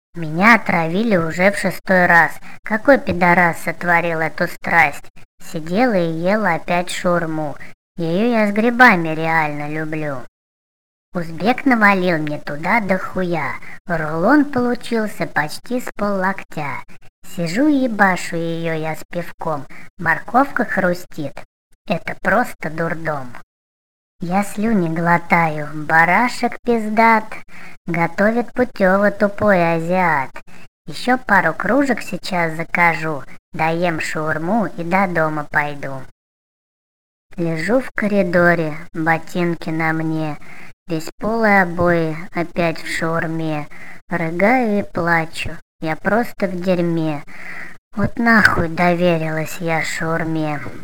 Меня отравили уже в 6-й раз. Какой пидорас сотворил эту страсть? Сидела и ела опять шаурму. Ее я с грибами реально люблю. Узбек навалил мне туда дохуя. Рулон получился почти с поллоктя. Сижу и ебашу ее я с пивком. Морковка хрустит. Это просто дурдом. Я слюни глотаю, барашек пиздат. Готовит путёво тупой азиат. Еще пару кружек сейчас закажу. Доем шаурму и до дома пойду. Лежу в коридоре, ботинки на мне. Весь полы обои опять в шаурме. Рыгаю и плачу, я просто в дерьме. Вот нахуй доверилась я шаурме.